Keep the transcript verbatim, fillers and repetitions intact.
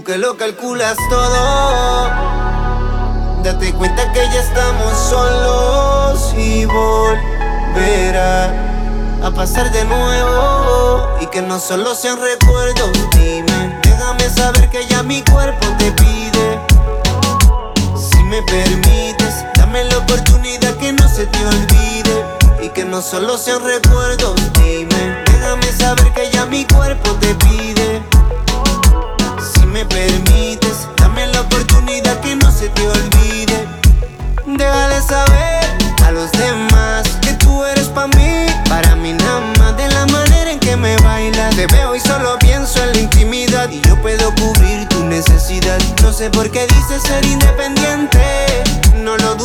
que lo calculas todo. Date cuenta que ya estamos solos y volverá a pasar de nuevo, y que no solo sean recuerdos. Dime, déjame saber que ya mi cuerpo te pide. Si me permites, dame la oportunidad que no se te olvide, y que no solo sean recuerdos. Dime, déjame saber que ya mi cuerpo te pide. Si me permites, dame la oportunidad que no se te olvide. Déjale saber a los demás que tú eres pa' mí, para mí nada más. De la manera en que me bailas, te veo y solo pienso en la intimidad, y yo puedo cubrir tu necesidad. No sé por qué dices ser independiente, no lo dudo.